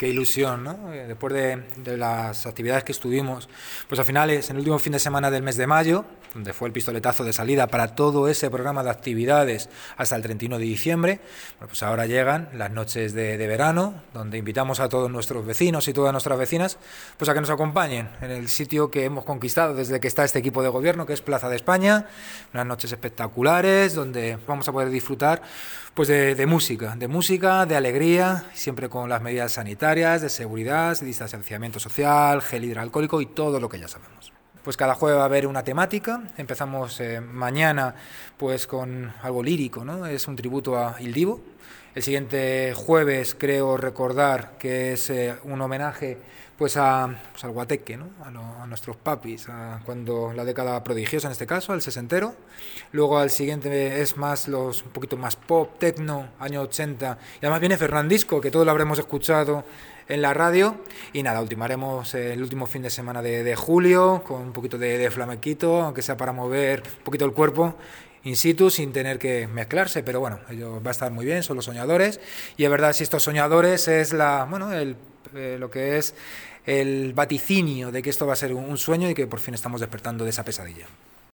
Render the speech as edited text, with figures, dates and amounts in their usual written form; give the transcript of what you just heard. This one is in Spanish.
qué ilusión, ¿no? Después de las actividades que estuvimos, pues a finales, en el último fin de semana del mes de mayo, donde fue el pistoletazo de salida para todo ese programa de actividades hasta el 31 de diciembre, bueno, pues ahora llegan las noches de verano, donde invitamos a todos nuestros vecinos y todas nuestras vecinas, pues a que nos acompañen en el sitio que hemos conquistado desde que está este equipo de gobierno, que es Plaza de España, unas noches espectaculares, donde vamos a poder disfrutar pues de música, de alegría, siempre con las medidas sanitarias, de seguridad, de distanciamiento social, gel hidroalcohólico y todo lo que ya sabemos. Pues cada jueves va a haber una temática. Empezamos mañana pues con algo lírico, ¿no? Es un tributo a Il Divo. El siguiente jueves creo recordar que es un homenaje pues al guateque, ¿no? A nuestros papis, a cuando la década prodigiosa en este caso, al sesentero. Luego al siguiente es más un poquito más pop, techno, año 80. Y además viene Fernandisco, que todos lo habremos escuchado en la radio. Y nada, ultimaremos el último fin de semana de julio con un poquito de flamenquito, aunque sea para mover un poquito el cuerpo in situ sin tener que mezclarse, pero bueno, ello va a estar muy bien, son los soñadores. Y es verdad, si estos soñadores es lo que es el vaticinio de que esto va a ser un sueño y que por fin estamos despertando de esa pesadilla.